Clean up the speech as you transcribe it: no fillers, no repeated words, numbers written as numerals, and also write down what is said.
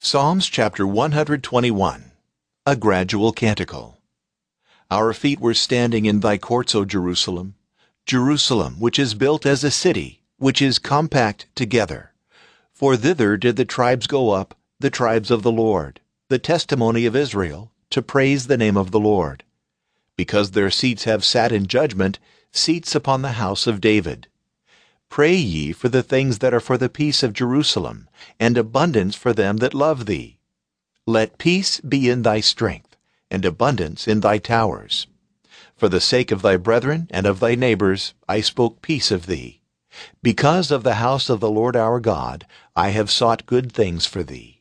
Psalms chapter 121. A Gradual Canticle. Our feet were standing in thy courts, O Jerusalem, Jerusalem, which is built as a city, which is compact together. For thither did the tribes go up, the tribes of the Lord, the testimony of Israel, to praise the name of the Lord. Because their seats have sat in judgment, seats upon the house of David. Pray ye for the things that are for the peace of Jerusalem, and abundance for them that love thee. Let peace be in thy strength, and abundance in thy towers. For the sake of thy brethren and of thy neighbors I spoke peace of thee. Because of the house of the Lord our God I have sought good things for thee.